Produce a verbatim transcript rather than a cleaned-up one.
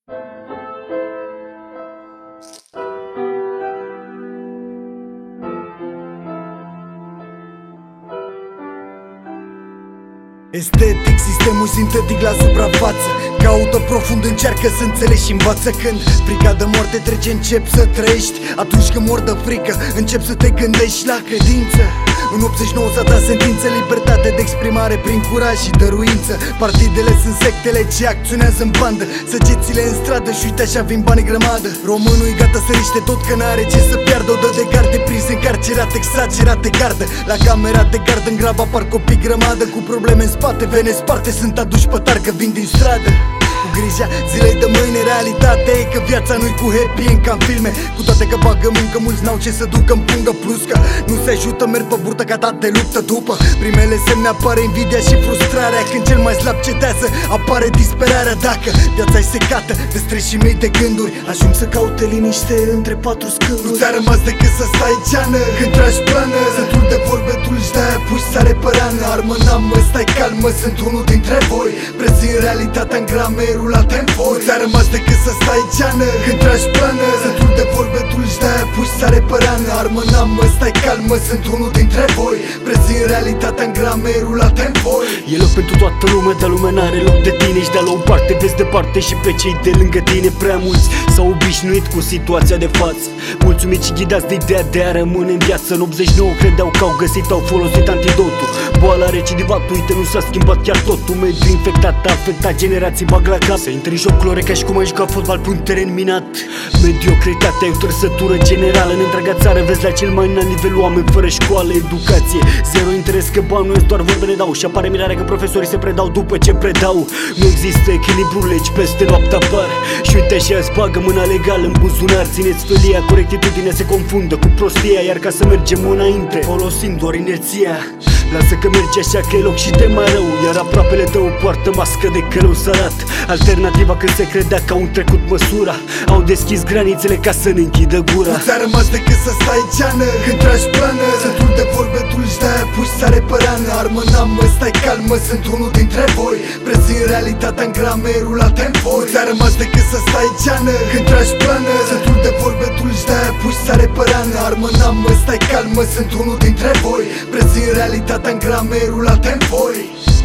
Estetic, sistemul sintetic la suprafață. Caută profund, încearcă să înțelegi și învață. Când frica de moarte trece, încep să trăiești. Atunci când mor de frică, încep să te gândești la credință. În optzeci și nouă s-a dat sentință, libertate de exprimare prin curaj și dăruință. Partidele sunt sectele ce acționează în bandă, săgețile în stradă și uite așa vin bani grămadă. Românul e gata să riște tot că n-are ce să piardă. O dă de carte, prins încarcerat, exagerat de gardă. La camera de gardă în grab apar copii grămadă, cu probleme în spate, vene sparte, sunt aduși pe targă, vin din stradă. Cu grija zilei de mâine, realitate e că viața nu-i cu happy end ca în filme. Cu toate că bagă muncă, mulți n-au ce să ducă în pungă. Plus că nu se ajută, merg pe burtă ca de luptă. După primele semne apare invidia și frustrarea. Când cel mai slab cedează, apare disperarea. Dacă viața e secată de stres și mii de gânduri, ajung să caute liniște între patru scânduri. Nu ți-a rămas decât să stai geană când tragi plană. Sătul de vorbe dulci, de-aia pui sare pe rană. Armă n-am, mă, stai calm, mă, sunt unul dintre voi. Prezint realitatea în grame rulate în foi. Ți-a rămas decât să stai geană când tragi plană. Sătul de vorbe dulci, de-aia pui sare pe rană. Armă n-am, mă, stai calm, mă, sunt unul dintre voi. Prezint realitatea în grame rulate în foi. E loc pentru toată lumea, dar lumea n-are loc de tine. Și de la o parte vezi departe și pe cei de lângă tine. Prea mulți s-au obișnuit cu situația de față, mulțumiți și ghidați de ideea de a rămâne în viață. În optzeci și nouă credeau că au găsit, au folosit antidotul. Boala recidivat, uite, nu s-a schimbat chiar totul. Mediul infectat a afectat generații, bag la cap. Să intri în joc clore ca și cum ai jucat fotbal pe un teren minat. Mediocritatea e o trăsătură generală în întreaga țară. Vezi la cel mai înalt nivel oameni fără școală, educație, zero interes că bani nu e doar vorbe ne dau. Și apare mirarea că profesorii se predau după ce predau. Nu există echilibru, legi peste noapte apar. Și uite așa îți bagă mâna legală în buzunar. Țineți felia, corectitudinea se confundă cu prostia. Iar ca să mergem înainte, folosim doar inerția. Lasă că mergi așa că e loc și de mai rău. Iar aproapele tău poartă mască de călău sărat. Alternativa când se credea că au trecut măsura, au deschis granițele ca să ne închidă gura. Nu ți-a rămas decât să stai geană când tragi plană. Sătul de vorbe dulci, de-aia pui sare pe rană. Armă n-am, mă, stai calm, mă, sunt unul dintre voi. Prezint realitatea în grame rulate în foi. Nu ți-a rămas decât să stai geană când tragi plană. Sătul de vorbe dulci, de-aia pui sare pe rană. Armă n-am, mă, stai calm, mă, sunt unul dintre voi. Prezint realitatea în grame rulate în foi.